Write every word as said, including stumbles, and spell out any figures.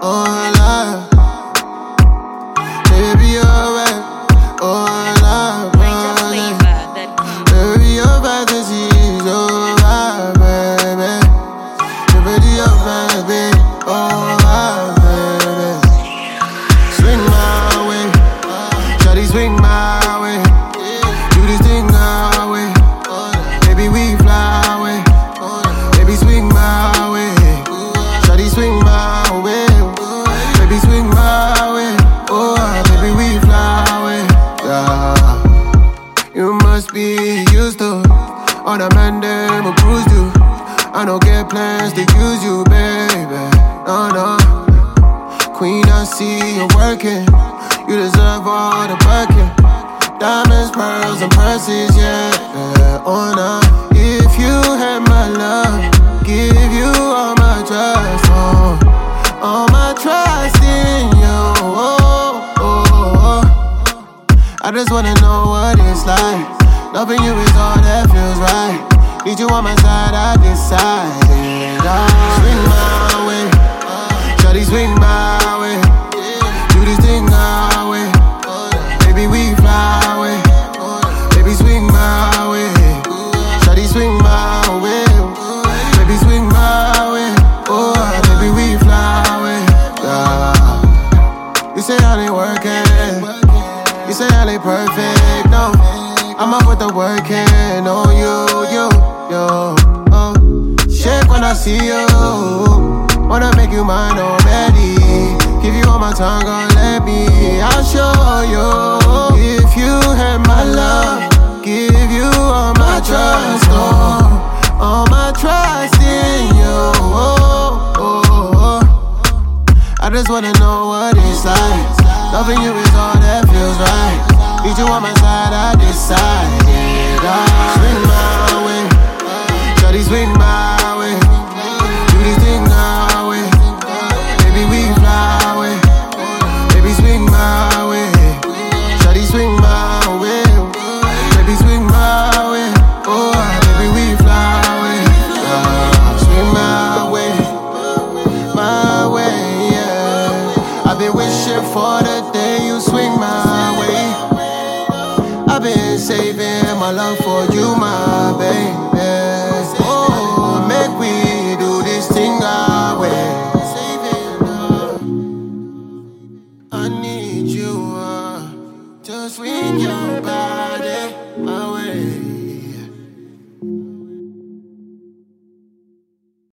oh love. Baby, you're right, oh love. Baby, your fantasy is over, baby. Baby, your fantasy, oh love, baby. Swing my way, shawty swing my way. Do this thing our way, baby, we fly away. Baby, swing my way, shawty swing my way. Baby, swing my way, oh baby, we fly away. Yeah. You must be used to all the men them will cruise you. I don't get plans to use you, baby. No, no. Queen, I see you working. You deserve all the working. Diamonds, pearls, and purses, yeah, yeah. Oh, no. If you had my love, give you all my trust, oh, all my trust in you, oh, oh, oh. I just wanna know what it's like. Loving you is all that feels right. Need you on my side, I decided I'll swing my way, shawty swing my way. Do this thing our way, baby, we fly away. Baby, swing my way, shawty swing my way. Baby, swing my way, oh, baby, we fly away. Yeah. You say I ain't working, you say I ain't perfect, no. I'm up with the work and on you, you, you. Oh. Shake when I see you. Wanna make you mine already. Give you all my time, gon' let me. I'll show you. If you had my love, give you all my trust, oh, all my trust in you. Oh, oh, oh. I just wanna know what it's like. Loving you is all that feels right. Need you on my side, I decided I'll swing my way, shawty swing my way. Do this thing our way, baby, we fly away. Baby, swing my way, shawty swing my way. Baby, swing my way, oh, baby, we fly away. Uh, swing my way, my way, yeah. I've been wishing for the day you swing my way. I've been saving my love for you, my babe.